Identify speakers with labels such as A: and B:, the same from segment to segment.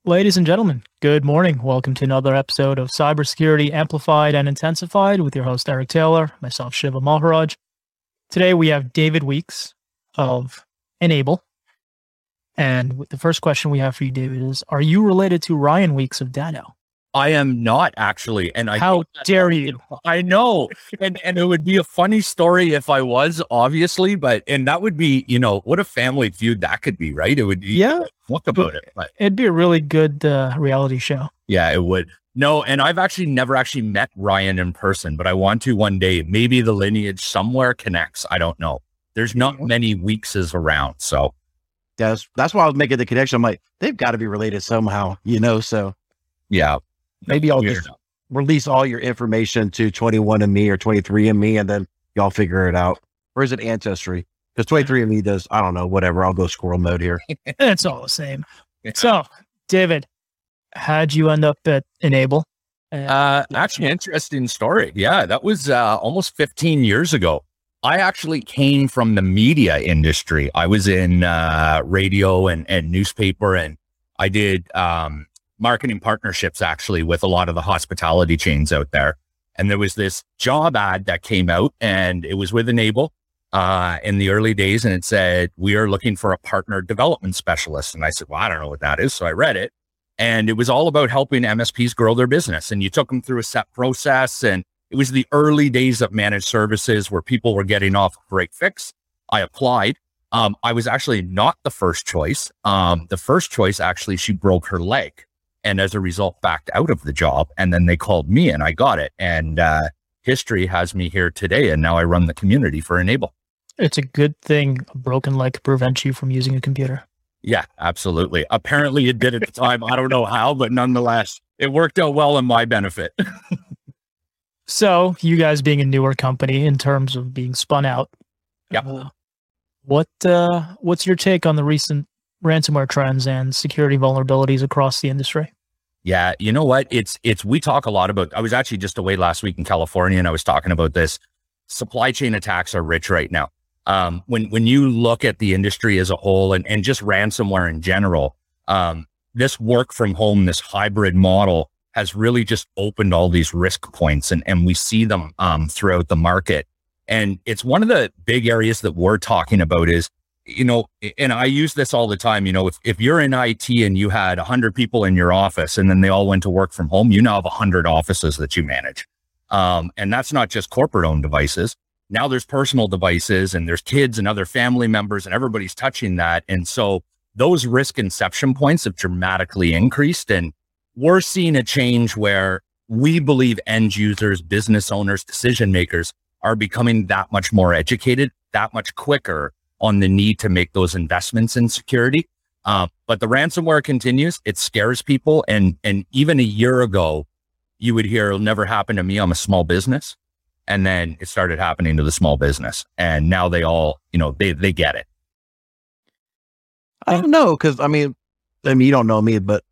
A: Ladies and gentlemen, good morning. Welcome to another episode of Cybersecurity Amplified and Intensified with your host, Eric Taylor, myself, Shiva Maharaj. Today we have David Weeks of N-able. And the first question we have for you, David, is, are you related to Ryan Weeks of Dano?
B: I am not actually. And
A: How dare you?
B: I know. And it would be a funny story if I was, obviously, and that would be, what a family feud that could be, right? It would be, look about it. But
A: It'd be a really good reality show.
B: yeah, it would. No, and I've actually never actually met Ryan in person, but I want to one day. Maybe the lineage somewhere connects. I don't know. There's not many Weekses around. So
C: that's why I was making the connection. I'm like, they've got to be related somehow, so
B: yeah.
C: maybe I'll just release all your information to 21andMe or 23andMe, and then y'all figure it out. Or is it Ancestry? Because 23andMe does, I don't know, whatever. I'll go squirrel mode here.
A: It's all the same. So, David, how'd you end up at N-able?
B: Actually, interesting story. Yeah, that was almost 15 years ago. I actually came from the media industry. I was in radio and newspaper, and I did marketing partnerships actually with a lot of the hospitality chains out there. And there was this job ad that came out, and it was with N-able in the early days. And it said, we are looking for a partner development specialist. And I said, well, I don't know what that is. So I read it, and it was all about helping MSPs grow their business. And you took them through a set process, and it was the early days of managed services where people were getting off a break fix. I applied. I was actually not the first choice. The first choice, actually, she broke her leg, and as a result, backed out of the job. And then they called me, and I got it. And history has me here today. And now I run the community for N-able.
A: It's a good thing a broken leg prevents you from using a computer.
B: Yeah, absolutely. Apparently it did at the time. I don't know how, but nonetheless, it worked out well in my benefit.
A: So, you guys being a newer company in terms of being spun out, what's your take on the recent ransomware trends and security vulnerabilities across the industry?
B: Yeah, you know what? We talk a lot about, I was actually just away last week in California, and I was talking about this. Supply chain attacks are rich right now. When you look at the industry as a whole and just ransomware in general, this work from home, this hybrid model has really just opened all these risk points, and we see them throughout the market. And it's one of the big areas that we're talking about is, and I use this all the time, if you're in IT and you had 100 people in your office and then they all went to work from home, you now have 100 offices that you manage. And that's not just corporate owned devices. Now there's personal devices, and there's kids and other family members, and everybody's touching that. And so those risk inception points have dramatically increased. And we're seeing a change where we believe end users, business owners, decision makers are becoming that much more educated, that much quicker on the need to make those investments in security. But the ransomware continues. It scares people. And even a year ago, you would hear, it'll never happen to me. I'm a small business. And then it started happening to the small business. And now they all, they get it.
C: I don't know. Cause I mean, you don't know me, but,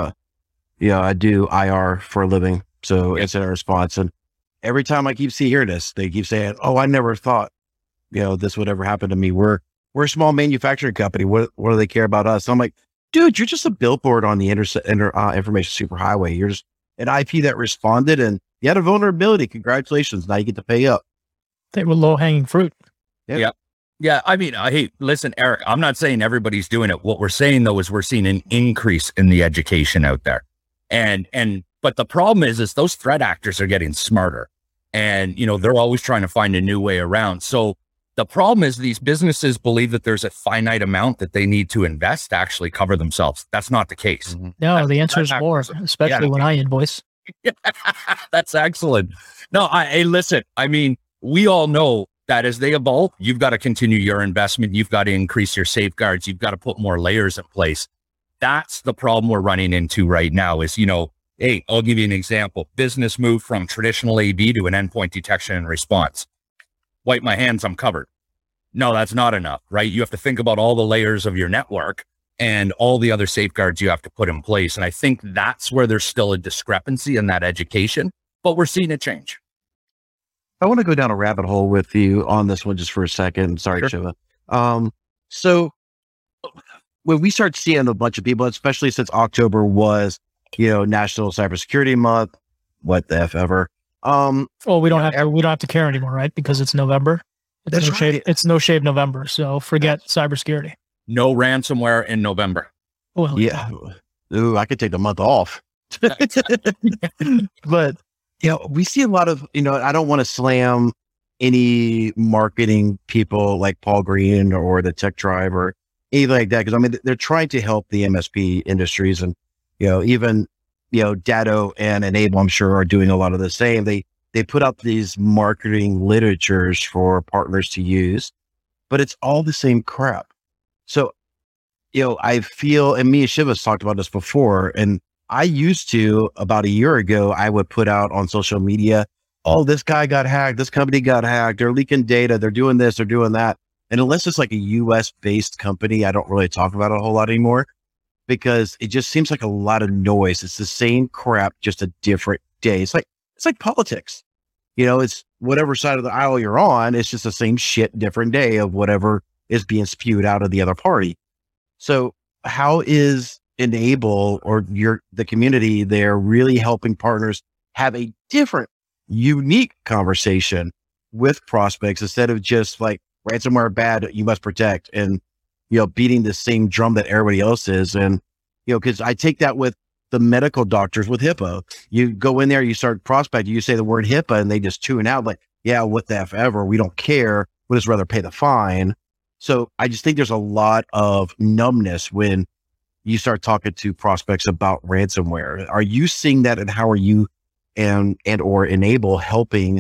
C: I do IR for a living. So incident response. And every time I keep hearing this, they keep saying, oh, I never thought, this would ever happen to me. We're a small manufacturing company. What do they care about us? I'm like, dude, you're just a billboard on the information superhighway. You're just an IP that responded, and you had a vulnerability. Congratulations. Now you get to pay up.
A: They were low hanging fruit.
B: Yeah. Yeah. I mean, hey, listen, Eric, I'm not saying everybody's doing it. What we're saying though, is we're seeing an increase in the education out there. But the problem is those threat actors are getting smarter, and, they're always trying to find a new way around. So the problem is these businesses believe that there's a finite amount that they need to invest to actually cover themselves. That's not the case.
C: Mm-hmm.
A: No, the answer is more, especially when I invoice.
B: That's excellent. No, hey, listen, I mean, we all know that as they evolve, you've got to continue your investment. You've got to increase your safeguards. You've got to put more layers in place. That's the problem we're running into right now is, hey, I'll give you an example. Business moved from traditional AV to an endpoint detection and response. Wipe my hands, I'm covered. No, that's not enough, right? You have to think about all the layers of your network and all the other safeguards you have to put in place. And I think that's where there's still a discrepancy in that education, but we're seeing it change.
C: I want to go down a rabbit hole with you on this one just for a second. Sorry,
B: Sure.
C: Shiva. So when we start seeing a bunch of people, especially since October was, National Cybersecurity Month, what the F ever.
A: Well, we don't have to care anymore, right? Because it's November. It's no shave November. So forget cybersecurity.
B: No ransomware in November.
A: Well,
C: yeah. Ooh, I could take the month off. But, we see a lot of, I don't want to slam any marketing people like Paul Green or the Tech Tribe or anything like that. Cause they're trying to help the MSP industries and, even, Datto and N-able, I'm sure, are doing a lot of the same. They put out these marketing literatures for partners to use, but it's all the same crap. So, I feel, and me and Shiva's talked about this before, and I used to, about a year ago, I would put out on social media, oh, this guy got hacked, this company got hacked, they're leaking data, they're doing this, they're doing that. And unless it's like a US based company, I don't really talk about it a whole lot anymore because it just seems like a lot of noise. It's the same crap, just a different day. It's like politics. It's whatever side of the aisle you're on, it's just the same shit, different day of whatever is being spewed out of the other party. So how is N-able or the community there really helping partners have a different, unique conversation with prospects instead of just like ransomware bad, you must protect and, beating the same drum that everybody else is. And, cause I take that with the medical doctors with HIPAA. You go in there, you start prospecting, you say the word HIPAA and they just tune out like, yeah, what the F ever. We don't care. We'd just rather pay the fine. So I just think there's a lot of numbness when you start talking to prospects about ransomware. Are you seeing that, and how are you and or N-able helping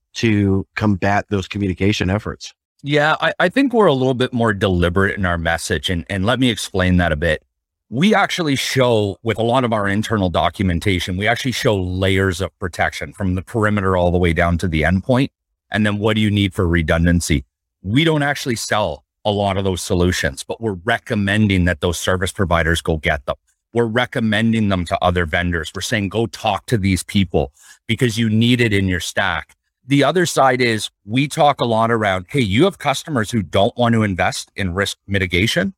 C: to combat those communication efforts?
B: Yeah, I think we're a little bit more deliberate in our message, and let me explain that a bit. We actually show, with a lot of our internal documentation, we actually show layers of protection from the perimeter all the way down to the endpoint. And then what do you need for redundancy? We don't actually sell a lot of those solutions, but we're recommending that those service providers go get them. We're recommending them to other vendors. We're saying, go talk to these people because you need it in your stack. The other side is we talk a lot around, hey, you have customers who don't want to invest in risk mitigation.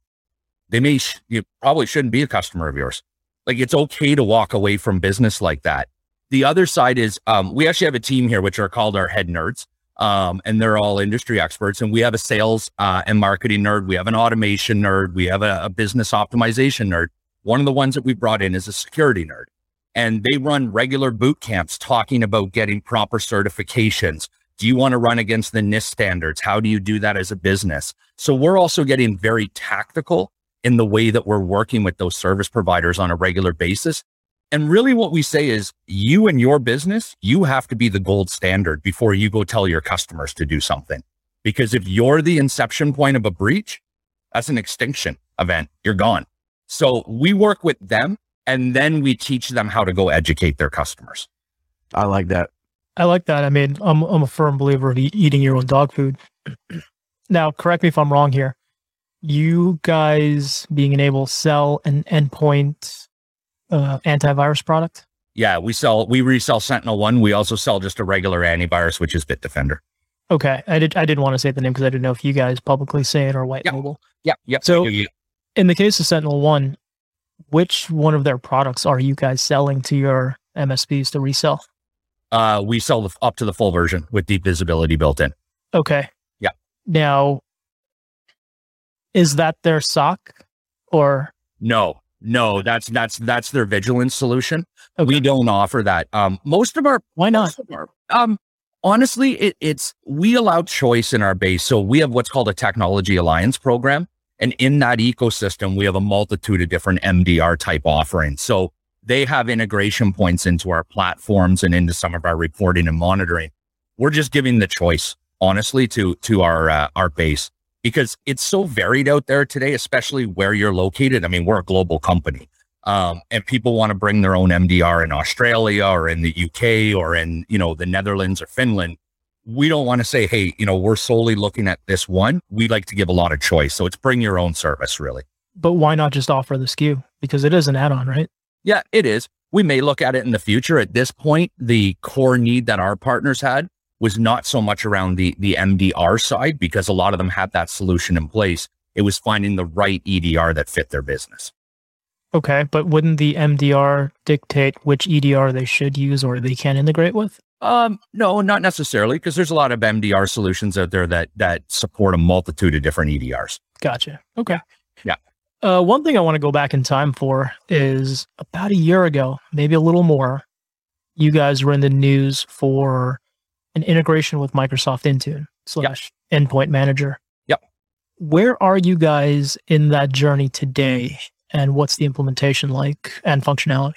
B: You probably shouldn't be a customer of yours. Like, it's okay to walk away from business like that. The other side is we actually have a team here, which are called our head nerds. And they're all industry experts. And we have a sales and marketing nerd. We have an automation nerd. We have a business optimization nerd. One of the ones that we brought in is a security nerd. And they run regular boot camps talking about getting proper certifications. Do you want to run against the NIST standards? How do you do that as a business? So we're also getting very tactical in the way that we're working with those service providers on a regular basis. And really what we say is, you and your business, you have to be the gold standard before you go tell your customers to do something. Because if you're the inception point of a breach, that's an extinction event. You're gone. So we work with them, and then we teach them how to go educate their customers.
C: I like that.
A: I'm a firm believer of eating your own dog food. Now, correct me if I'm wrong here. You guys being able to sell an endpoint antivirus product?
B: Yeah, we resell SentinelOne. We also sell just a regular antivirus, which is Bitdefender.
A: Okay. I didn't want to say the name because I didn't know if you guys publicly say it or white label.
B: Yeah.
A: So in the case of SentinelOne, which one of their products are you guys selling to your MSPs to resell?
B: We sell up to the full version with deep visibility built in.
A: Okay.
B: Yeah.
A: Now, is that their SOC or?
B: No, that's their vigilance solution.
A: Okay.
B: We don't offer that.
A: Why not?
B: Honestly, we allow choice in our base. So we have what's called a technology alliance program. And in that ecosystem, we have a multitude of different MDR type offerings. So they have integration points into our platforms and into some of our reporting and monitoring. We're just giving the choice, honestly, to our base, because it's so varied out there today, especially where you're located. I mean, we're a global company, and people want to bring their own MDR in Australia or in the UK or in, the Netherlands or Finland. We don't want to say, hey, we're solely looking at this one. We like to give a lot of choice. So it's bring your own service, really.
A: But why not just offer the SKU? Because it is an add-on, right?
B: Yeah, it is. We may look at it in the future. At this point, the core need that our partners had was not so much around the MDR side, because a lot of them had that solution in place. It was finding the right EDR that fit their business.
A: Okay, but wouldn't the MDR dictate which EDR they should use or they can integrate with?
B: No, not necessarily, because there's a lot of MDR solutions out there that support a multitude of different EDRs.
A: Gotcha. Okay.
B: Yeah.
A: One thing I want to go back in time for is about a year ago, maybe a little more, you guys were in the news for an integration with Microsoft Intune / Endpoint Manager.
B: Yep.
A: Where are you guys in that journey today, and what's the implementation like and functionality?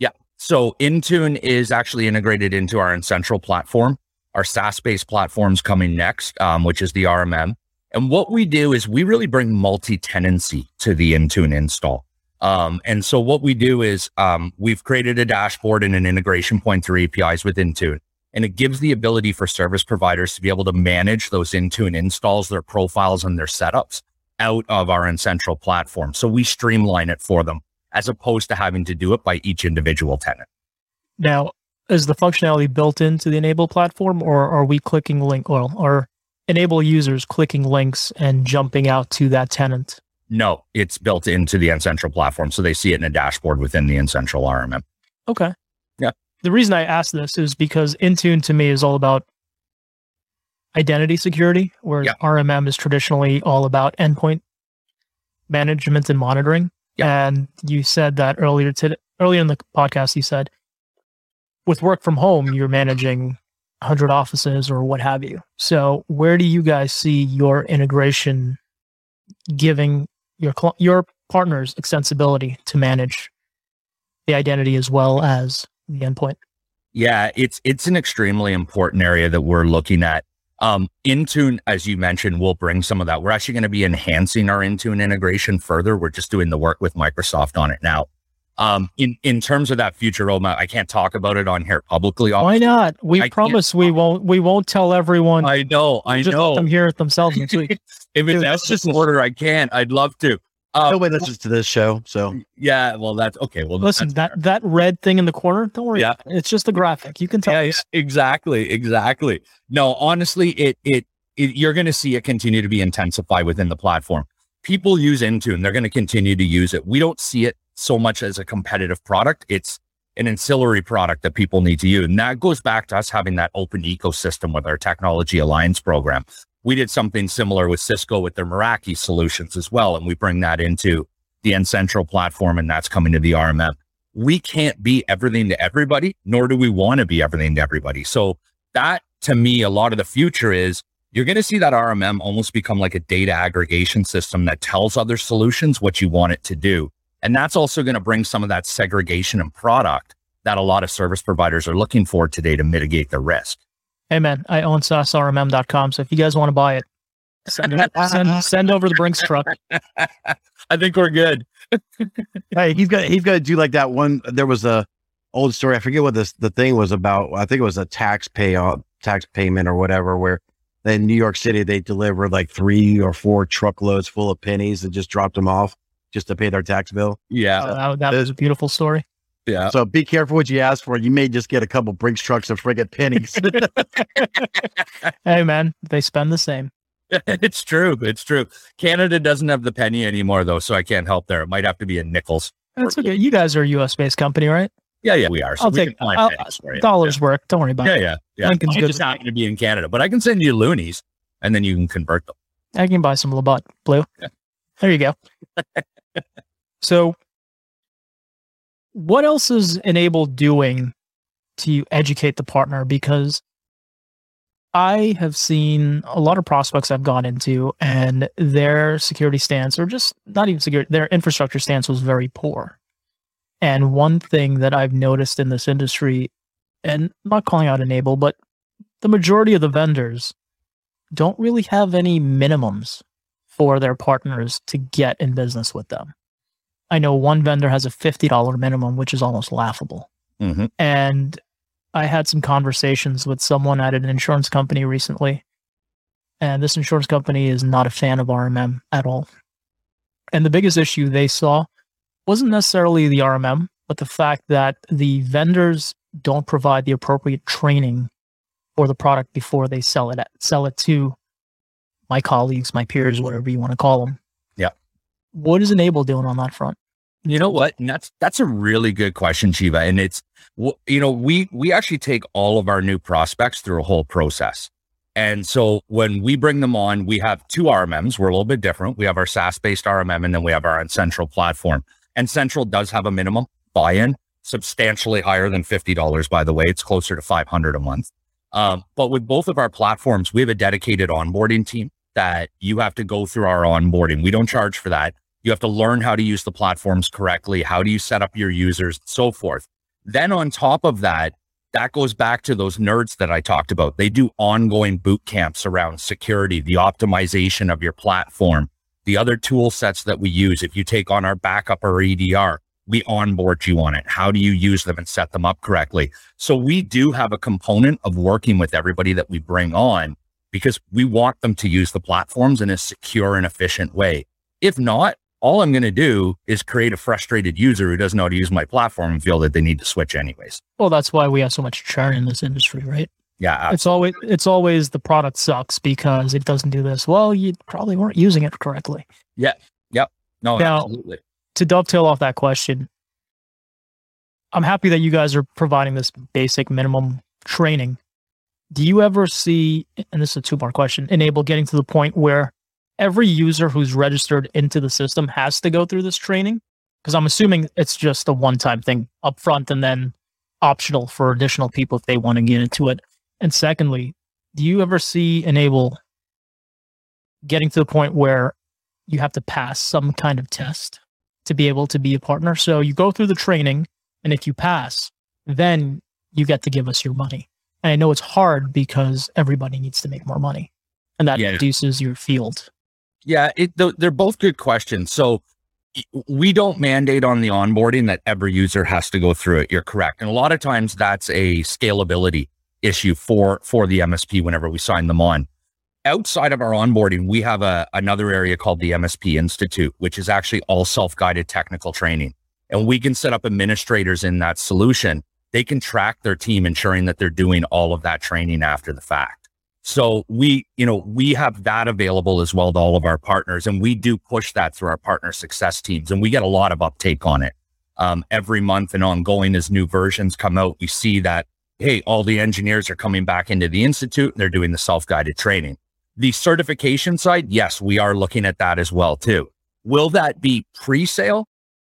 B: So Intune is actually integrated into our N-central platform. Our SaaS-based platform's coming next, which is the RMM. And what we do is we really bring multi-tenancy to the Intune install. And so what we do is we've created a dashboard and an integration point through APIs with Intune. And it gives the ability for service providers to be able to manage those Intune installs, their profiles, and their setups out of our N-central platform. So we streamline it for them, as opposed to having to do it by each individual tenant.
A: Now, is the functionality built into the N-able platform, or are we clicking or N-able users clicking links and jumping out to that tenant?
B: No, it's built into the N-central platform. So they see it in a dashboard within the N-central RMM.
A: Okay.
B: Yeah.
A: The reason I ask this is because Intune to me is all about identity security, whereas RMM is traditionally all about endpoint management and monitoring. Yeah. And you said that earlier in the podcast, you said with work from home, you're managing 100 offices or what have you. So where do you guys see your integration giving your partners extensibility to manage the identity as well as the endpoint?
B: Yeah, it's an extremely important area that we're looking at. Intune, as you mentioned, will bring some of that. We're actually going to be enhancing our Intune integration further. We're just doing the work with Microsoft on it now. In terms of that future roadmap, I can't talk about it on here publicly.
A: Why not? We promise we won't tell everyone.
B: I know.
A: Just let them hear it themselves next week.
B: If it's just an order, I can. I'd love to.
C: Nobody listens to this show, so
B: yeah. Well, that's okay. Well,
A: listen, that red thing in the corner. Don't worry. Yeah, it's just a graphic. You can tell.
B: Yeah, exactly. No, honestly, you're going to see it continue to be intensified within the platform. People use Intune. They're going to continue to use it. We don't see it so much as a competitive product. It's an ancillary product that people need to use, and that goes back to us having that open ecosystem with our Technology Alliance program. We did something similar with Cisco with their Meraki solutions as well. And we bring that into the N-central platform, and that's coming to the RMM. We can't be everything to everybody, nor do we want to be everything to everybody. So that, to me, a lot of the future is you're going to see that RMM almost become like a data aggregation system that tells other solutions what you want it to do. And that's also going to bring some of that segregation in product that a lot of service providers are looking for today to mitigate the risk.
A: Hey man, I own SaaSRMM.com. So if you guys want to buy it, send over the Brinks truck.
B: I think we're good.
C: Hey, he's got to do like that one. There was a old story. I forget what the thing was about. I think it was a tax payment or whatever, where in New York City, they delivered like 3 or 4 truckloads full of pennies and just dropped them off just to pay their tax bill.
B: Yeah.
A: That was a beautiful story.
B: Yeah.
C: So be careful what you ask for. You may just get a couple Brinks trucks of friggin' pennies.
A: Hey man, they spend the same.
B: It's true. Canada doesn't have the penny anymore though, so I can't help there. It might have to be in nickels.
A: That's okay. You guys are a US based company, right?
B: Yeah, we are. So
A: I'll take dollars work. Don't worry about it.
B: Yeah.
A: Lincoln's
B: I just happen to be in Canada, but I can send you loonies and then you can convert them.
A: I can buy some Labatt Blue.
B: Yeah.
A: There you go. So what else is N-able doing to educate the partner? Because I have seen a lot of prospects I've gone into and their security stance, or just not even security, their infrastructure stance was very poor. And one thing that I've noticed in this industry, and I'm not calling out N-able, but the majority of the vendors don't really have any minimums for their partners to get in business with them. I know one vendor has a $50 minimum, which is almost laughable.
B: Mm-hmm.
A: And I had some conversations with someone at an insurance company recently, and this insurance company is not a fan of RMM at all. And the biggest issue they saw wasn't necessarily the RMM, but the fact that the vendors don't provide the appropriate training for the product before they sell it to my colleagues, my peers, whatever you want to call them. What is Enable doing on that front?
B: You know what? And that's a really good question, Shiva. And it's, we actually take all of our new prospects through a whole process. And so when we bring them on, we have two RMMs. We're a little bit different. We have our SaaS-based RMM, and then we have our N-Central platform. And Central does have a minimum buy-in, substantially higher than $50, by the way. It's closer to $500 a month. But with both of our platforms, we have a dedicated onboarding team that you have to go through our onboarding. We don't charge for that. You have to learn how to use the platforms correctly. How do you set up your users, and so forth. Then on top of that, that goes back to those nerds that I talked about. They do ongoing boot camps around security, the optimization of your platform, the other tool sets that we use. If you take on our backup or EDR, we onboard you on it. How do you use them and set them up correctly? So we do have a component of working with everybody that we bring on because we want them to use the platforms in a secure and efficient way. If not, all I'm going to do is create a frustrated user who doesn't know how to use my platform and feel that they need to switch anyways.
A: Well, that's why we have so much churn in this industry, right?
B: Yeah, absolutely.
A: It's always the product sucks because it doesn't do this. Well, you probably weren't using it correctly.
B: Yeah. Yep. No,
A: now,
B: absolutely.
A: To dovetail off that question, I'm happy that you guys are providing this basic minimum training. Do you ever see, and this is a two-part question, Enable getting to the point where every user who's registered into the system has to go through this training? Because I'm assuming it's just a one-time thing up front and then optional for additional people if they want to get into it. And secondly, do you ever see Enable getting to the point where you have to pass some kind of test to be able to be a partner? So you go through the training, and if you pass, then you get to give us your money. And I know it's hard because everybody needs to make more money, and that reduces your field.
B: Yeah, they're both good questions. So we don't mandate on the onboarding that every user has to go through it. You're correct. And a lot of times that's a scalability issue for the MSP whenever we sign them on. Outside of our onboarding, we have another area called the MSP Institute, which is actually all self-guided technical training. And we can set up administrators in that solution. They can track their team, ensuring that they're doing all of that training after the fact. So we have that available as well to all of our partners, and we do push that through our partner success teams, and we get a lot of uptake on it. Every month and ongoing as new versions come out, we see that, hey, all the engineers are coming back into the Institute and they're doing the self-guided training. The certification side, yes, we are looking at that as well too. Will that be pre-sale?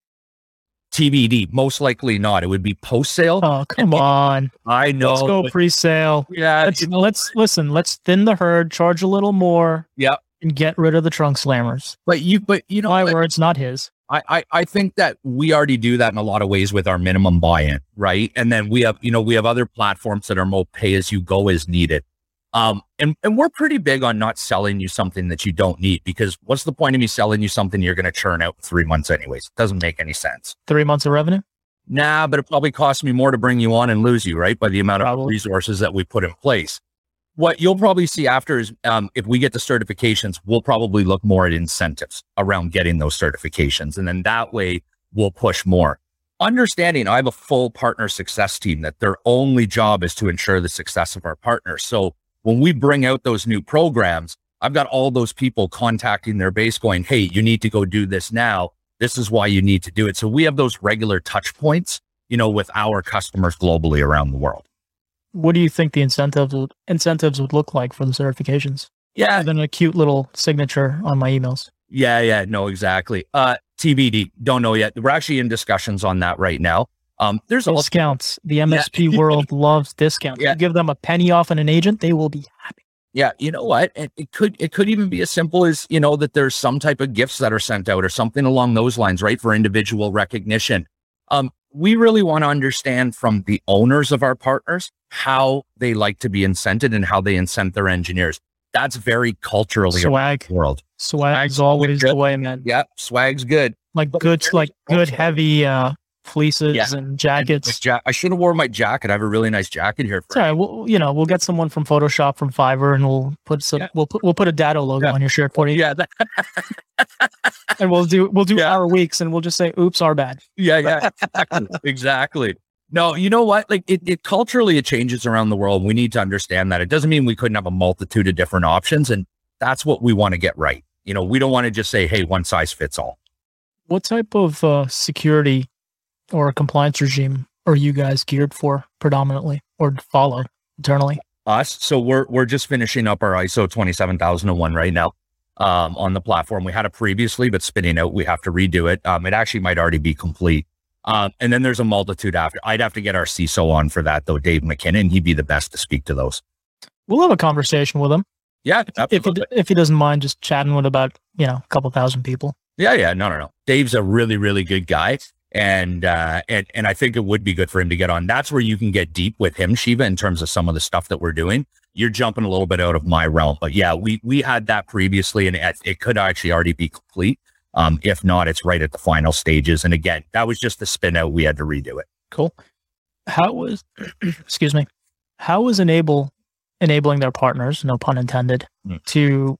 B: TBD, most likely not. It would be post-sale.
A: Oh, come on.
B: I know.
A: Let's go pre-sale.
B: Yeah.
A: Let's thin the herd, charge a little more.
B: Yep.
A: And get rid of the trunk slammers.
B: But you know,
A: my words, not his.
B: I think that we already do that in a lot of ways with our minimum buy-in, right? And then we have other platforms that are more pay as you go as needed. And we're pretty big on not selling you something that you don't need, because what's the point of me selling you something you're going to churn out in 3 months anyways? It doesn't make any sense.
A: 3 months of revenue?
B: Nah, but it probably costs me more to bring you on and lose you, right? By the amount of resources that we put in place. What you'll probably see after is, if we get the certifications, we'll probably look more at incentives around getting those certifications. And then that way we'll push more. Understanding I have a full partner success team that their only job is to ensure the success of our partners. So when we bring out those new programs, I've got all those people contacting their base going, hey, you need to go do this now. This is why you need to do it. So we have those regular touch points, with our customers globally around the world.
A: What do you think the incentives would look like for the certifications?
B: Yeah.
A: Other than a cute little signature on my emails.
B: Yeah. No, exactly. TBD, don't know yet. We're actually in discussions on that right now. There's
A: discounts. The MSP world loves discounts. Yeah. You give them a penny off on an agent, they will be happy.
B: Yeah, you know what? It could even be as simple as, that there's some type of gifts that are sent out or something along those lines, right? For individual recognition. We really want to understand from the owners of our partners how they like to be incented and how they incent their engineers. That's very culturally
A: swag
B: world.
A: Swag's always the way, man.
B: Yeah, swag's good.
A: Good heavy fleeces and jackets.
B: I should have worn my jacket. I have a really nice jacket here.
A: Sorry, we'll get someone from Photoshop from Fiverr, and we'll put a Dado logo on your shirt for you.
B: Yeah,
A: and we'll do our weeks, and we'll just say, "Oops, our bad."
B: Yeah, exactly. No, you know what? Like it culturally, it changes around the world. We need to understand that. It doesn't mean we couldn't have a multitude of different options, and that's what we want to get right. We don't want to just say, "Hey, one size fits all."
A: What type of security or compliance regime are you guys geared for predominantly or follow internally?
B: Us. So we're just finishing up our ISO 27001 right now on the platform. We had it previously, but spinning out, we have to redo it. It actually might already be complete. And then there's a multitude after. I'd have to get our CISO on for that though, Dave McKinnon. He'd be the best to speak to those.
A: We'll have a conversation with him.
B: Yeah,
A: if he doesn't mind just chatting with about, a couple thousand people.
B: Yeah. No. Dave's a really, really good guy. And I think it would be good for him to get on. That's where you can get deep with him, Shiva, in terms of some of the stuff that we're doing. You're jumping a little bit out of my realm, but yeah, we had that previously and it could actually already be complete. If not, it's right at the final stages. And again, that was just the spin out. We had to redo it.
A: Cool. How was, excuse me, how was enabling their partners, no pun intended, to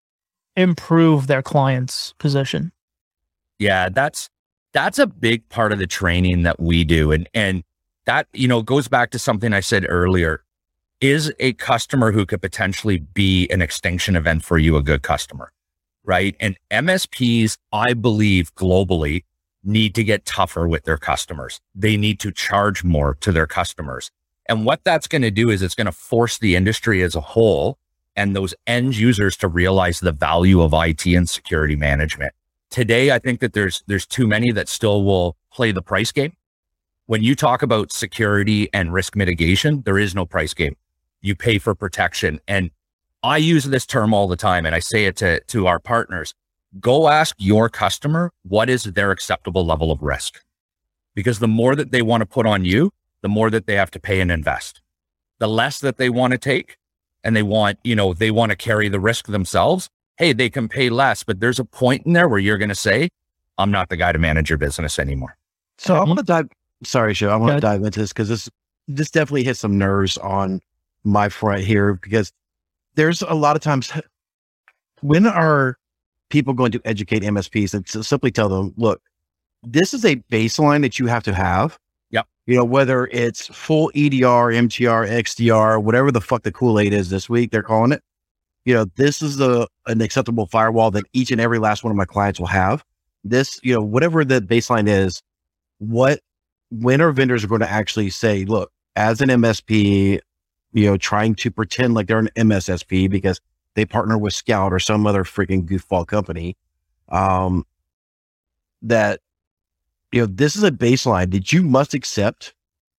A: improve their client's position?
B: Yeah, that's a big part of the training that we do. And that, goes back to something I said earlier. Is a customer who could potentially be an extinction event for you a good customer, right? And MSPs, I believe globally, need to get tougher with their customers. They need to charge more to their customers. And what that's going to do is it's going to force the industry as a whole and those end users to realize the value of IT and security management. Today, I think that there's too many that still will play the price game. When you talk about security and risk mitigation, there is no price game. You pay for protection. And I use this term all the time, and I say it to our partners. Go ask your customer, what is their acceptable level of risk? Because the more that they want to put on you, the more that they have to pay and invest. The less that they want to take, and they want to carry the risk themselves, hey, they can pay less, but there's a point in there where you're going to say, I'm not the guy to manage your business anymore.
C: So I want to dive, sorry, Shiv, I want to dive into this because this definitely hits some nerves on my front here, because there's a lot of times when are people going to educate MSPs and simply tell them, look, this is a baseline that you have to have.
B: Yep.
C: Whether it's full EDR, MTR, XDR, whatever the fuck the Kool-Aid is this week, they're calling it. This is an acceptable firewall that each and every last one of my clients will have. This, whatever the baseline is, when are vendors are going to actually say, look, as an MSP, trying to pretend like they're an MSSP because they partner with Scout or some other freaking goofball company, that, this is a baseline that you must accept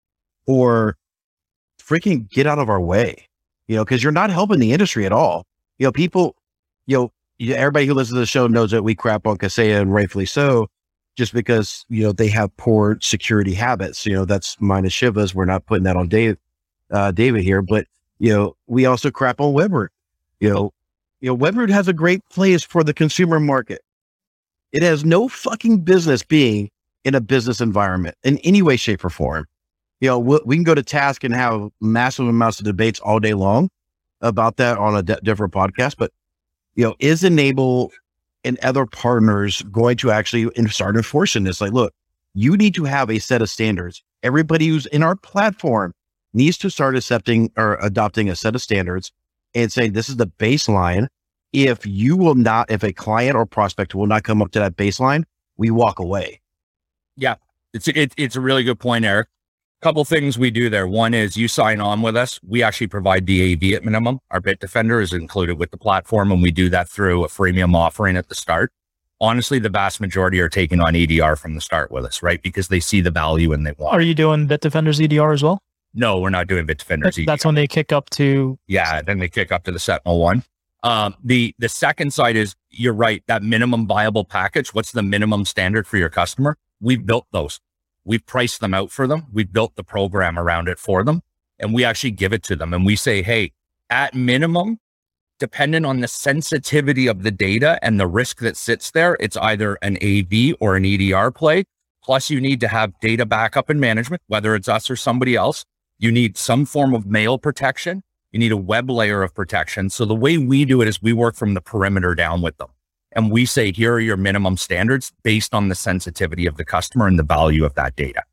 C: or freaking get out of our way, because you're not helping the industry at all. People, everybody who listens to the show knows that we crap on Kaseya, and rightfully so, just because, they have poor security habits. That's minus Shiva's. We're not putting that on David here, but, we also crap on Webroot. Webroot has a great place for the consumer market. It has no fucking business being in a business environment in any way, shape, or form. We can go to task and have massive amounts of debates all day long about that on a different podcast, but, is N-able and other partners going to actually start enforcing this? Like, look, you need to have a set of standards. Everybody who's in our platform needs to start accepting or adopting a set of standards and say, this is the baseline. If a client or prospect will not come up to that baseline, we walk away.
B: Yeah, it's a really good point, Eric. Couple things we do there. One is you sign on with us. We actually provide the AV at minimum. Our Bitdefender is included with the platform, and we do that through a freemium offering at the start. Honestly, the vast majority are taking on EDR from the start with us, right? Because they see the value and they want.
A: Are you doing Bitdefender's EDR as well?
B: No, we're not doing Bitdefender's EDR.
A: That's when they kick up to...
B: Yeah, then they kick up to the SentinelOne. The second side is, you're right, that minimum viable package. What's the minimum standard for your customer? We've built those. We've priced them out for them. We've built the program around it for them, and we actually give it to them. And we say, hey, at minimum, dependent on the sensitivity of the data and the risk that sits there, it's either an AV or an EDR play. Plus, you need to have data backup and management, whether it's us or somebody else. You need some form of mail protection. You need a web layer of protection. So the way we do it is we work from the perimeter down with them. And we say, here are your minimum standards based on the sensitivity of the customer and the value of that data.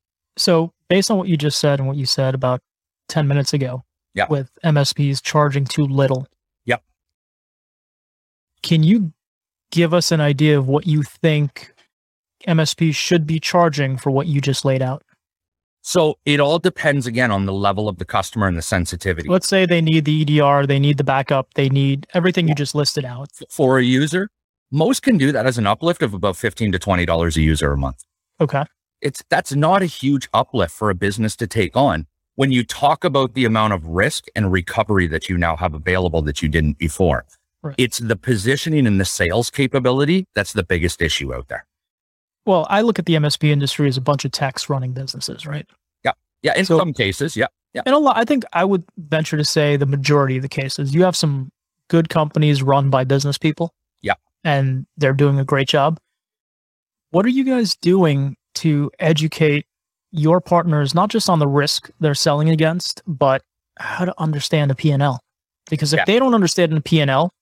A: So based on what you just said and what you said about 10 minutes ago, with MSPs charging too little.
B: Yep.
A: Can you give us an idea of what you think MSPs should be charging for what you just laid out?
B: So it all depends again on the level of the customer and the sensitivity.
A: Let's say they need the EDR, they need the backup, they need everything you just listed out.
B: For a user, most can do that as an uplift of about $15 to $20 a user a month.
A: Okay.
B: That's not a huge uplift for a business to take on when you talk about the amount of risk and recovery that you now have available that you didn't before.
A: Right.
B: It's the positioning and the sales capability that's the biggest issue out there.
A: Well, I look at the MSP industry as a bunch of techs running businesses, right?
B: Yeah. In some cases, yeah.
A: And a lot, I think I would venture to say the majority of the cases, you have some good companies run by business people.
B: Yeah.
A: And they're doing a great job. What are you guys doing to educate your partners, not just on the risk they're selling against, but how to understand a P&L? Because if they don't understand a P&L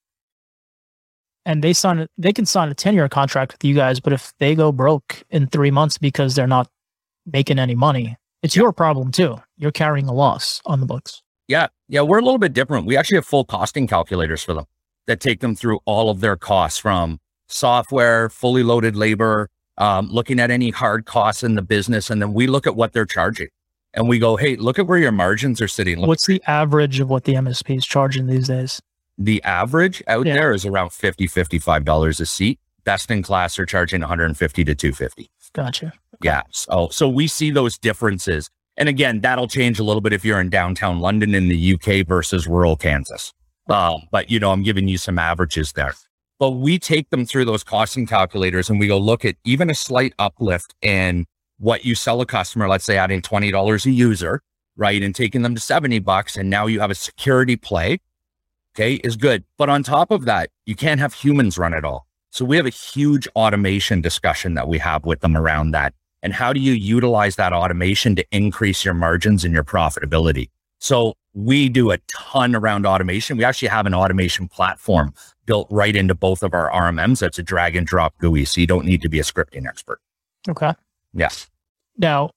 A: and they can sign a 10-year contract with you guys, but if they go broke in 3 months because they're not making any money, it's your problem too. You're carrying a loss on the books.
B: Yeah. We're a little bit different. We actually have full costing calculators for them that take them through all of their costs, from software, fully loaded labor, looking at any hard costs in the business. And then we look at what they're charging and we go, hey, look at where your margins are sitting.
A: What's the average of what the MSP is charging these days?
B: The average out there is around $50, $55 a seat. Best in class are charging $150 to $250.
A: Gotcha.
B: Yeah. So we see those differences. And again, that'll change a little bit if you're in downtown London in the UK versus rural Kansas. But I'm giving you some averages there. But we take them through those costing calculators and we go look at even a slight uplift in what you sell a customer, let's say adding $20 a user, right? And taking them to $70, and now you have a security play, okay, is good. But on top of that, you can't have humans run it all. So we have a huge automation discussion that we have with them around that. And how do you utilize that automation to increase your margins and your profitability? So we do a ton around automation. We actually have an automation platform built right into both of our RMMs. That's a drag and drop GUI. So you don't need to be a scripting expert.
A: Okay.
B: Yeah.
A: Now,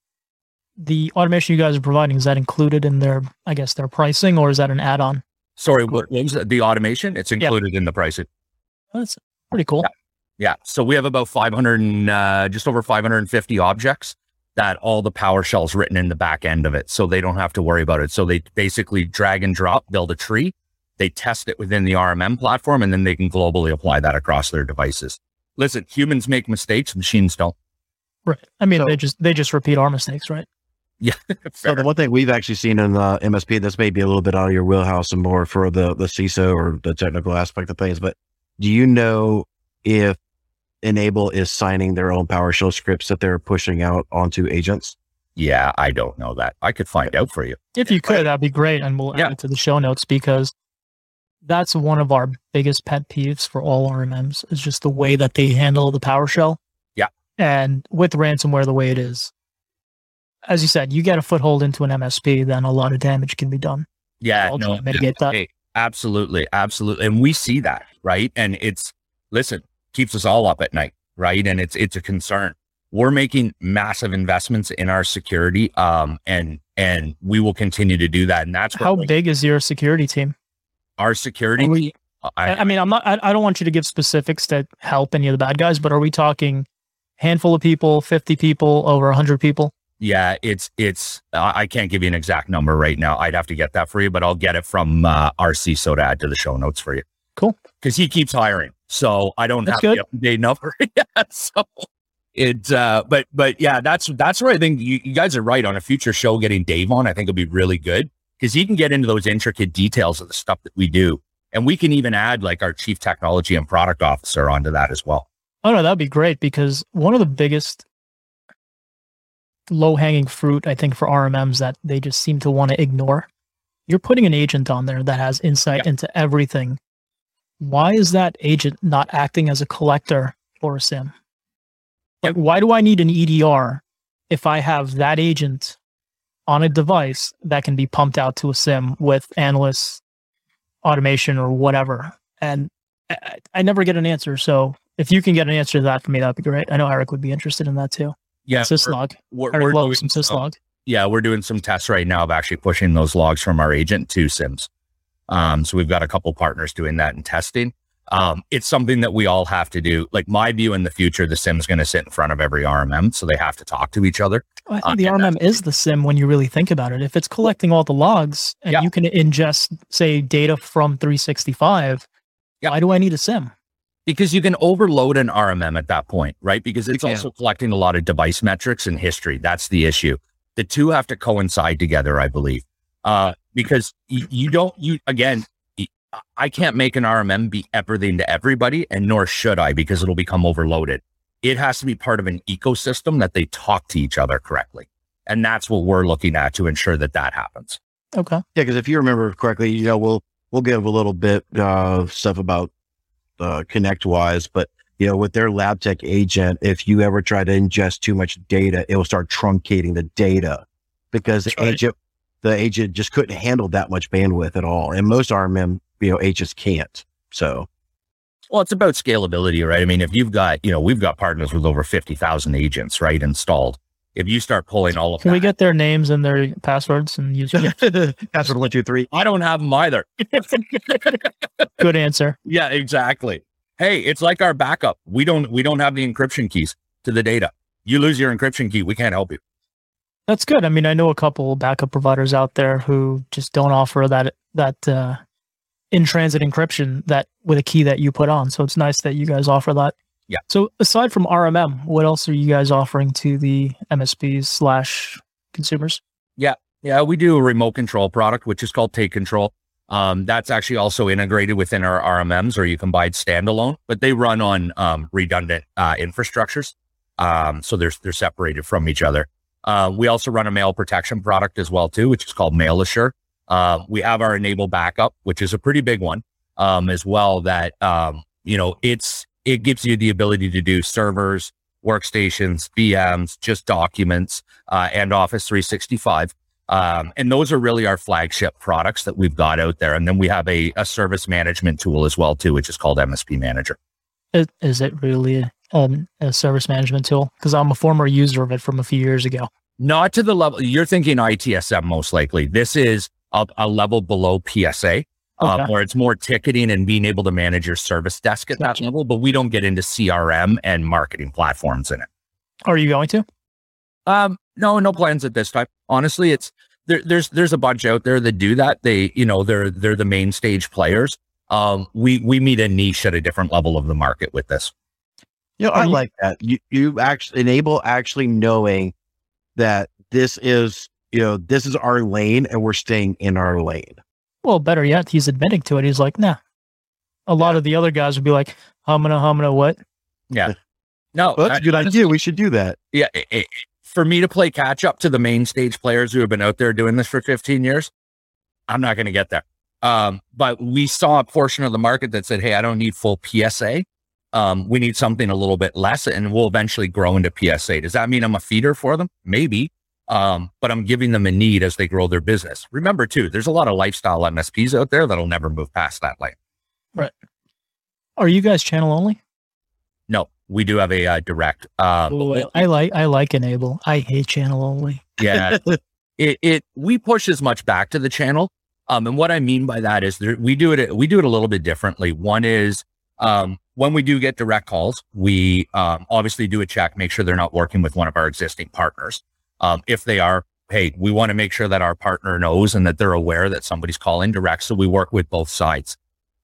A: the automation you guys are providing, is that included in their pricing, or is that an add-on?
B: Sorry, what was the automation? It's included in the pricing.
A: That's pretty cool.
B: Yeah. So we have about 500 and just over 550 objects that all the PowerShell's written in the back end of it. So they don't have to worry about it. So they basically drag and drop, build a tree. They test it within the RMM platform, and then they can globally apply that across their devices. Listen, humans make mistakes, machines don't.
A: Right. I mean, they just repeat our mistakes, right?
B: Yeah.
C: So the one thing we've actually seen in the MSP, this may be a little bit out of your wheelhouse and more for the CISO or the technical aspect of things, but do you know if N-able is signing their own PowerShell scripts that they're pushing out onto agents?
B: Yeah, I don't know that. I could find out for you.
A: If you could, that'd be great. And we'll add it to the show notes, because that's one of our biggest pet peeves for all RMMs, is just the way that they handle the PowerShell.
B: Yeah.
A: And with ransomware the way it is, as you said, you get a foothold into an MSP, then a lot of damage can be done.
B: Yeah,
A: mitigate that.
B: Hey, absolutely. And we see that, right? And keeps us all up at night, right? And it's a concern. We're making massive investments in our security, and we will continue to do that. And that's
A: how big is your security team?
B: Our security team.
A: I mean, I don't want you to give specifics to help any of the bad guys, but are we talking handful of people, 50 people, over 100 people?
B: Yeah, I can't give you an exact number right now. I'd have to get that for you, but I'll get it from our CISO to add to the show notes for you.
A: Cool.
B: Because he keeps hiring. So I don't have the up-to-date number yet. So but yeah, that's where I think you guys are right on. A future show, getting Dave on, I think it'll be really good, because he can get into those intricate details of the stuff that we do. And we can even add like our chief technology and product officer onto that as well.
A: Oh no, that'd be great, because one of the biggest low-hanging fruit, I think, for RMMs that they just seem to want to ignore, you're putting an agent on there that has insight into everything. Why is that agent not acting as a collector for a SIM? Like, why do I need an EDR if I have that agent on a device that can be pumped out to a SIM with analysts, automation, or whatever? And I never get an answer. So if you can get an answer to that for me, that'd be great. I know Eric would be interested in that too.
B: Yeah.
A: Syslog.
B: We're doing
A: some Syslog.
B: Yeah, we're doing some tests right now of actually pushing those logs from our agent to SIMs. So we've got a couple partners doing that and testing. It's something that we all have to do. Like my view in the future, the SIM is going to sit in front of every RMM, so they have to talk to each other.
A: Well, I think the RMM is the SIM when you really think about it. If it's collecting all the logs and you can ingest, say, data from 365, why do I need a SIM?
B: Because you can overload an RMM at that point, right? Because it's also collecting a lot of device metrics and history. That's the issue. The two have to coincide together, I believe. Because I can't make an RMM be everything to everybody, and nor should I, because it'll become overloaded. It has to be part of an ecosystem that they talk to each other correctly. And that's what we're looking at to ensure that that happens.
A: Okay.
C: Yeah, because if you remember correctly, we'll give a little bit of stuff about ConnectWise, but with their LabTech agent, if you ever try to ingest too much data, it will start truncating the data because the agent just couldn't handle that much bandwidth at all. And most RMM, agents can't. So,
B: well, it's about scalability, right? I mean, if you've got, we've got partners with over 50,000 agents, right, installed. If you start pulling all of
A: Can we get their names and their passwords and use
C: password 1, 2, 3?
B: I don't have them either.
A: Good answer.
B: Yeah, exactly. Hey, it's like our backup. We don't have the encryption keys to the data. You lose your encryption key, we can't help you.
A: That's good. I mean, I know a couple backup providers out there who just don't offer that in-transit encryption that with a key that you put on. So it's nice that you guys offer that.
B: Yeah.
A: So aside from RMM, what else are you guys offering to the MSPs / consumers?
B: Yeah, we do a remote control product, which is called Take Control. That's actually also integrated within our RMMs, or you can buy it standalone, but they run on redundant infrastructures. So they're separated from each other. We also run a mail protection product as well too, which is called Mail Assure. We have our Enable Backup, which is a pretty big one as well. That it gives you the ability to do servers, workstations, VMs, just documents, and Office 365. And those are really our flagship products that we've got out there. And then we have a service management tool as well too, which is called MSP Manager.
A: Is it really a service management tool? Because I'm a former user of it from a few years ago.
B: Not to the level, you're thinking ITSM most likely. This is a level below PSA. Where it's more ticketing and being able to manage your service desk at that level, but we don't get into CRM and marketing platforms in it.
A: Are you going to?
B: No plans at this time. Honestly, there's a bunch out there that do that. They're the main stage players. We meet a niche at a different level of the market with this.
C: I like that. You actually enable knowing that this is our lane and we're staying in our lane.
A: Well, better yet, he's admitting to it. He's like, nah. A lot of the other guys would be like, humana, what?
B: Yeah. No.
C: Well, that's a good idea. We should do that.
B: Yeah. For me to play catch up to the main stage players who have been out there doing this for 15 years, I'm not going to get there. But we saw a portion of the market that said, hey, I don't need full PSA. We need something a little bit less, and we'll eventually grow into PSA. Does that mean I'm a feeder for them? Maybe. But I'm giving them a need as they grow their business. Remember too, there's a lot of lifestyle MSPs out there that'll never move past that lane.
A: Right. Are you guys channel only?
B: No, we do have a direct.
A: I like Enable. I hate channel only.
B: Yeah, we push as much back to the channel. And what I mean by that is we do it a little bit differently. One is when we do get direct calls, we obviously do a check, make sure they're not working with one of our existing partners. If they are, hey, we want to make sure that our partner knows and that they're aware that somebody's calling direct. So we work with both sides.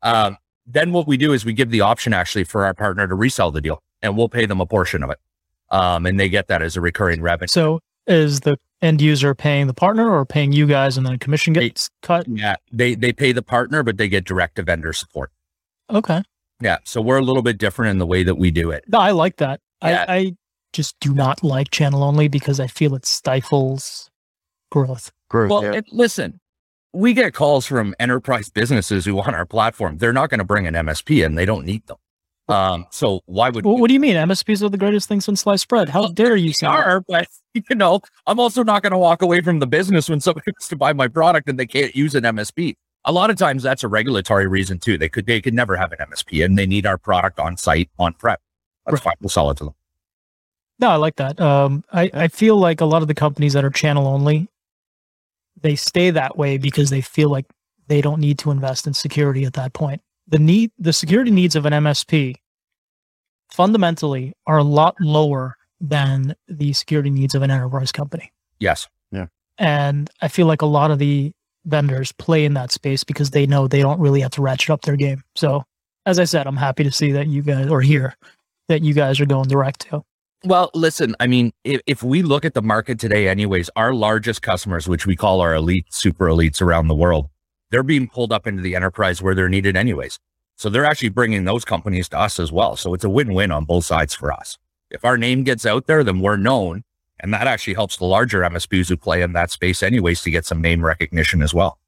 B: Then what we do is we give the option actually for our partner to resell the deal, and we'll pay them a portion of it. And they get that as a recurring revenue.
A: So is the end user paying the partner or paying you guys and then a commission gets cut?
B: Yeah, they pay the partner, but they get direct to vendor support.
A: Okay.
B: Yeah. So we're a little bit different in the way that we do it.
A: No, I like that.
B: Yeah.
A: I just do not like channel only because I feel it stifles growth.
B: Well, listen, we get calls from enterprise businesses who want our platform. They're not going to bring an MSP in. They don't need them. So why would?
A: What do you mean? MSPs are the greatest thing since sliced bread. How dare you say that?
B: But I'm also not going to walk away from the business when somebody wants to buy my product and they can't use an MSP. A lot of times that's a regulatory reason too. They could never have an MSP and they need our product on site, on prep. That's fine. We'll sell it to them.
A: No, I like that. I feel like a lot of the companies that are channel only, they stay that way because they feel like they don't need to invest in security at that point. the security needs of an MSP fundamentally are a lot lower than the security needs of an enterprise company.
B: Yes.
A: And I feel like a lot of the vendors play in that space because they know they don't really have to ratchet up their game. So as I said, I'm happy to see that you guys, or hear that you guys are going direct to.
B: Well, listen, I mean, if we look at the market today anyways, our largest customers, which we call our elite, super elites around the world, they're being pulled up into the enterprise where they're needed anyways. So they're actually bringing those companies to us as well. So it's a win-win on both sides for us. If our name gets out there, then we're known. And that actually helps the larger MSPs who play in that space anyways to get some name recognition as well.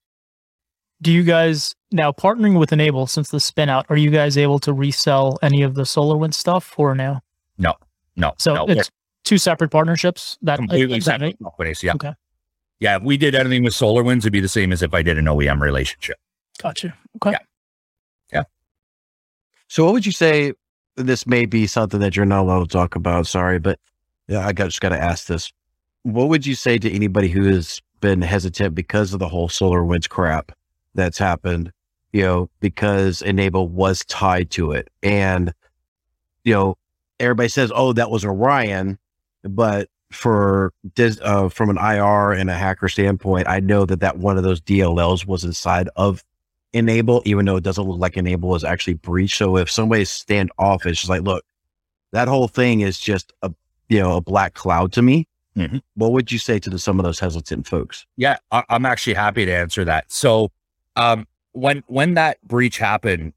A: Do you guys, now partnering with N-able since the spin out, are you guys able to resell any of the SolarWinds stuff or no?
B: No.
A: So it's two separate partnerships that
B: Completely separate companies. Yeah.
A: Okay.
B: Yeah. If we did anything with SolarWinds, it'd be the same as if I did an OEM relationship.
A: Gotcha. Okay.
B: Yeah.
C: So what would you say, this may be something that you're not allowed to talk about, sorry, but yeah, just got to ask this. What would you say to anybody who has been hesitant because of the whole SolarWinds crap that's happened, because N-able was tied to it? And, everybody says, oh, that was Orion, but from an IR and a hacker standpoint, I know that one of those DLLs was inside of N-able, even though it doesn't look like N-able was actually breached. So if somebody's standoffish, it's like, look, that whole thing is just a black cloud to me. Mm-hmm. What would you say to some of those hesitant folks?
B: Yeah, I'm actually happy to answer that. So when that breach happened,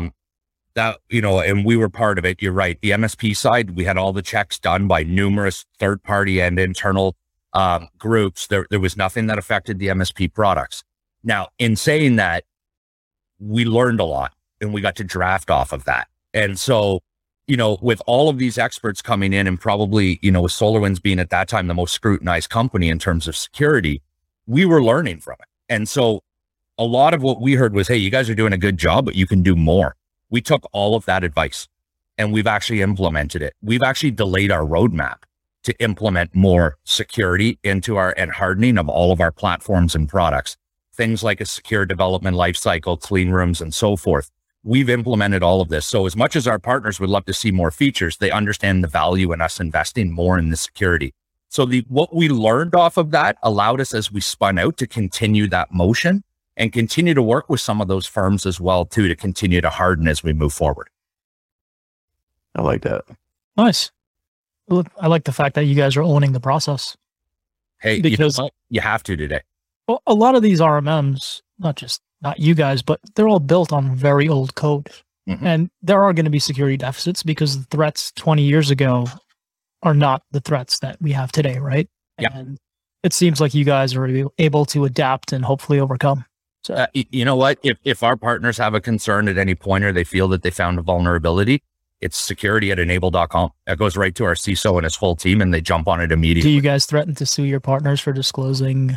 B: and we were part of it, you're right. The MSP side, we had all the checks done by numerous third party and internal groups. There was nothing that affected the MSP products. Now, in saying that, we learned a lot and we got to draft off of that. And so, with all of these experts coming in and probably, with SolarWinds being at that time the most scrutinized company in terms of security, we were learning from it. And so a lot of what we heard was, hey, you guys are doing a good job, but you can do more. We took all of that advice and we've actually implemented it. We've actually delayed our roadmap to implement more security into and hardening of all of our platforms and products. Things like a secure development lifecycle, clean rooms, and so forth. We've implemented all of this. So as much as our partners would love to see more features, they understand the value in us investing more in the security. So what we learned off of that allowed us, as we spun out, to continue that motion and continue to work with some of those firms as well too, to continue to harden as we move forward.
C: I like that.
A: Nice. I like the fact that you guys are owning the process.
B: Hey, because you have to today.
A: Well, a lot of these RMMs, not you guys, but they're all built on very old code. Mm-hmm. And there are going to be security deficits because the threats 20 years ago are not the threats that we have today, right?
B: Yeah.
A: And it seems like you guys are able to adapt and hopefully overcome. So,
B: you know what? If our partners have a concern at any point or they feel that they found a vulnerability, it's security@n-able.com. That goes right to our CISO and his full team, and they jump on it immediately.
A: Do you guys threaten to sue your partners for disclosing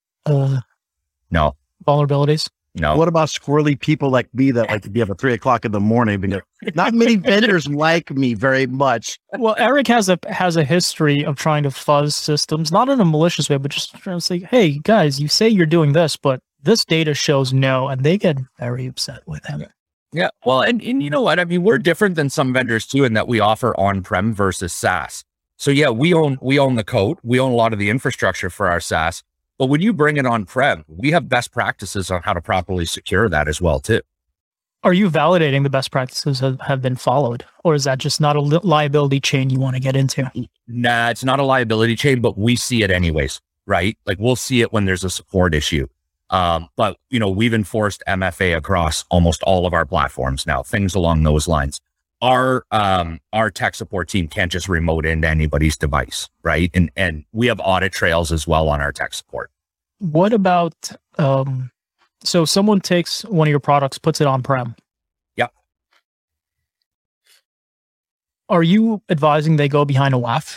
B: no
A: vulnerabilities?
B: No.
C: What about squirrely people like me that like to be up at 3 o'clock in the morning? Because not many vendors like me very much.
A: Well, Eric has a history of trying to fuzz systems, not in a malicious way, but just trying to say, hey, guys, you say you're doing this, but this data shows no, and they get very upset with him.
B: Yeah. Well, and you know what? I mean, we're different than some vendors too, in that we offer on-prem versus SaaS. So yeah, we own the code. We own a lot of the infrastructure for our SaaS. But when you bring it on-prem, we have best practices on how to properly secure that as well too.
A: Are you validating the best practices have been followed? Or is that just not a liability chain you want to get into?
B: Nah, it's not a liability chain, but we see it anyways, right? Like we'll see it when there's a support issue. But we've enforced MFA across almost all of our platforms now, things along those lines. Our tech support team can't just remote into anybody's device, right? And we have audit trails as well on our tech support.
A: What about, so someone takes one of your products, puts it on-prem.
B: Yep.
A: Are you advising they go behind a WAF?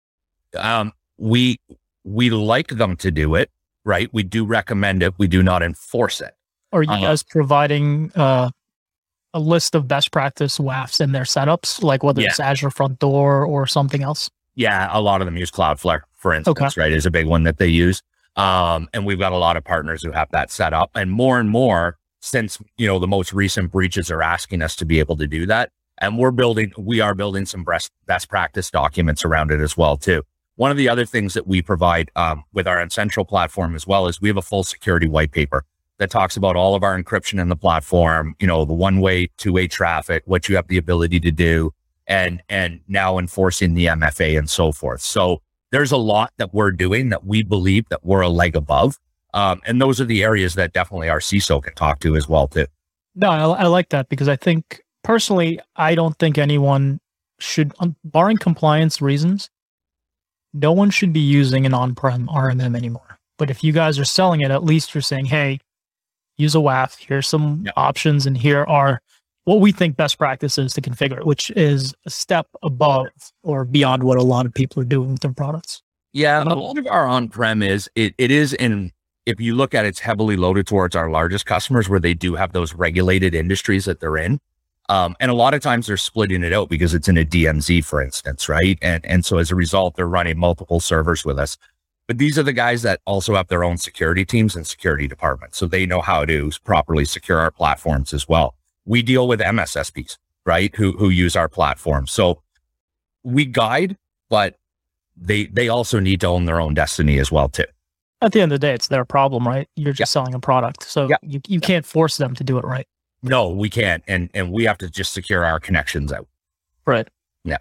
B: We like them to do it, right? We do recommend it. We do not enforce it.
A: Are you guys providing a list of best practice WAFs in their setups, like whether it's Azure Front Door or something else?
B: Yeah, a lot of them use Cloudflare, for instance, right? Is a big one that they use. And we've got a lot of partners who have that set up. And more, since, the most recent breaches are asking us to be able to do that. And we are building some best practice documents around it as well too. One of the other things that we provide with our N-central platform as well is we have a full security white paper that talks about all of our encryption in the platform, the one-way, two-way traffic, what you have the ability to do, and now enforcing the MFA and so forth. So there's a lot that we're doing that we believe that we're a leg above. And those are the areas that definitely our CISO can talk to as well too.
A: No, I like that, because I think personally, I don't think anyone should, barring compliance reasons, no one should be using an on-prem RMM anymore. But if you guys are selling it, at least you're saying, hey, use a WAF, here's some options, and here are what we think best practices to configure it, which is a step above or beyond what a lot of people are doing with their products.
B: Yeah, and a lot of our on-prem it is in, if you look at it, it's heavily loaded towards our largest customers where they do have those regulated industries that they're in. And a lot of times they're splitting it out because it's in a DMZ, for instance, right? And so as a result, they're running multiple servers with us. But these are the guys that also have their own security teams and security departments. So they know how to properly secure our platforms as well. We deal with MSSPs, right? Who use our platform. So we guide, but they also need to own their own destiny as well too.
A: At the end of the day, it's their problem, right? You're just selling a product. So you can't force them to do it right.
B: No, we can't. And we have to just secure our connections out.
A: Right.
B: Yeah.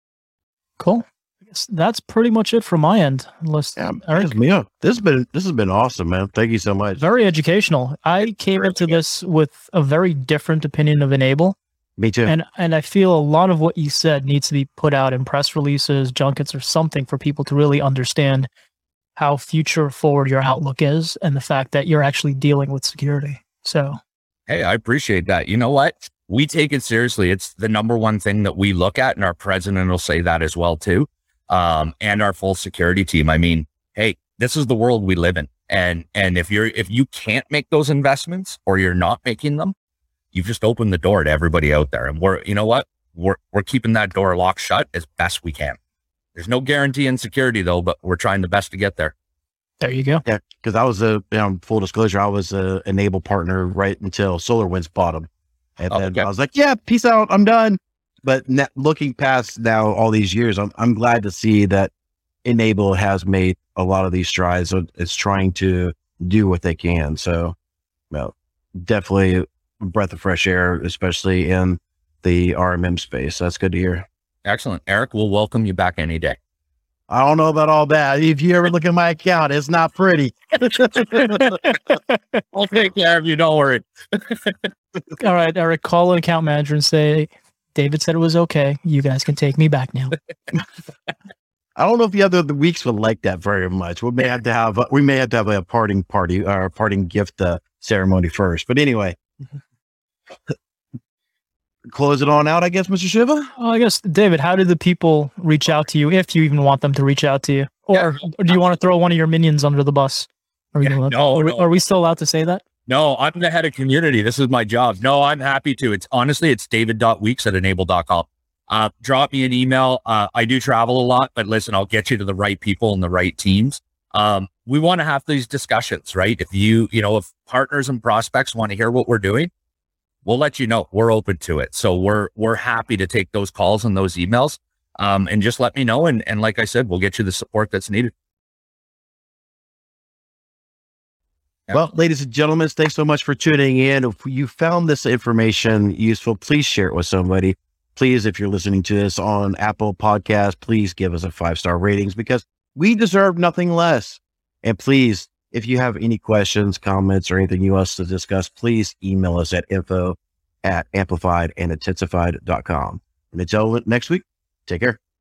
A: Cool. I guess that's pretty much it from my end. Unless Eric,
C: this has been awesome, man. Thank you so much.
A: Very educational. I came into this with a very different opinion of N-able.
C: Me too.
A: And I feel a lot of what you said needs to be put out in press releases, junkets, or something for people to really understand how future forward your outlook is and the fact that you're actually dealing with security. So,
B: hey, I appreciate that. You know what? We take it seriously. It's the number one thing that we look at, and our president will say that as well too. And our full security team. I mean, hey, this is the world we live in. And if you can't make those investments or you're not making them, you've just opened the door to everybody out there. And we're keeping that door locked shut as best we can. There's no guarantee in security though, but we're trying the best to get there.
A: There you go.
C: Yeah, because I was full disclosure, I was a N-able partner right until SolarWinds bought them, and then I was like, yeah, peace out, I'm done. But looking past now all these years, I'm glad to see that N-able has made a lot of these strides. It's trying to do what they can. So, definitely a breath of fresh air, especially in the RMM space. That's good to hear.
B: Excellent. Eric, we'll welcome you back any day.
C: I don't know about all that. If you ever look at my account, it's not pretty.
B: I'll take care of you. Don't worry.
A: All right, Eric, call an account manager and say, David said it was okay. You guys can take me back now.
C: I don't know if the other weeks would like that very much. We may have to have a parting party or parting gift ceremony first. But anyway, close it on out, I guess, Mr. Shiva.
A: Well, I guess, David, how did the people reach out to you, if you even want them to reach out to you, or do you want to throw one of your minions under the bus? Are we still allowed to say that?
B: No, I'm the head of community. This is my job. No, I'm happy to. It's david.weeks@n-able.com. Drop me an email. I do travel a lot, but listen, I'll get you to the right people and the right teams. We want to have these discussions, right? If if partners and prospects want to hear what we're doing, we'll let you know. We're open to it. So we're happy to take those calls and those emails. And just let me know. And like I said, we'll get you the support that's needed.
C: Well, ladies and gentlemen, thanks so much for tuning in. If you found this information useful, please share it with somebody. Please, if you're listening to this on Apple Podcasts, please give us a 5-star ratings because we deserve nothing less. And please, if you have any questions, comments, or anything you want us to discuss, please email us at info@amplifiedandentensified.com. And until next week, take care.